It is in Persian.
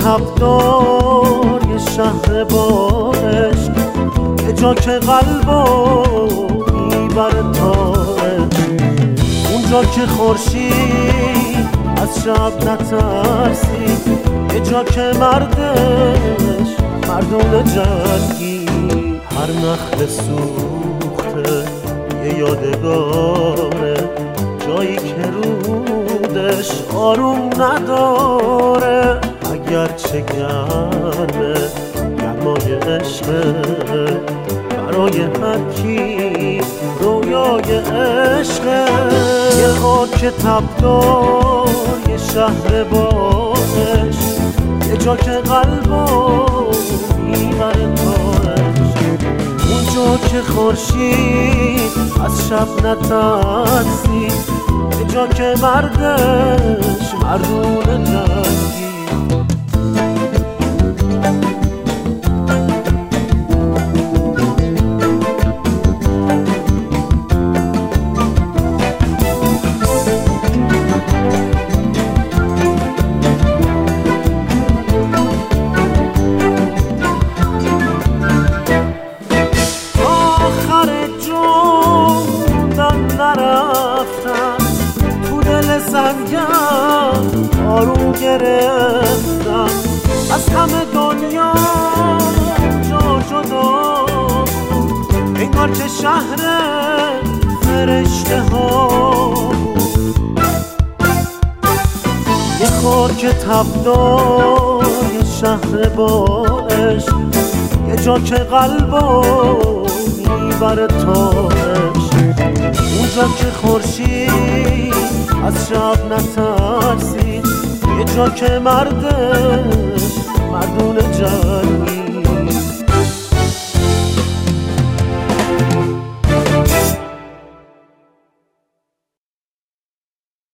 تبدار یه شهر با عشق، یه جا که قلبو میبره تاش، اونجا که خورشید از شب نترسید، یه جا که مردش مردون جنگی. هر نخل سوخته یه یادگاره، جایی که رودش آروم نداره. اگرچه گرمه گرمای عشقه، برای هر کی رویای عشقه. یه خاک تبدار یه شهر با عشق، یه جا که قلبو میبره تاش، اونجا که خورشید از شب نترسید، یه جا که مردش مردون جنگی. تو دل سنگم آروم گرفتم، از همه دنیا جا جدا، انگار که شهر فرشته ها. یه خاک تبدار یه شهر با عشق، یه جا که قلبو میبره تاش، اونجا که خورشید از شب نترسید، یه جا که مردش مردون جنگی.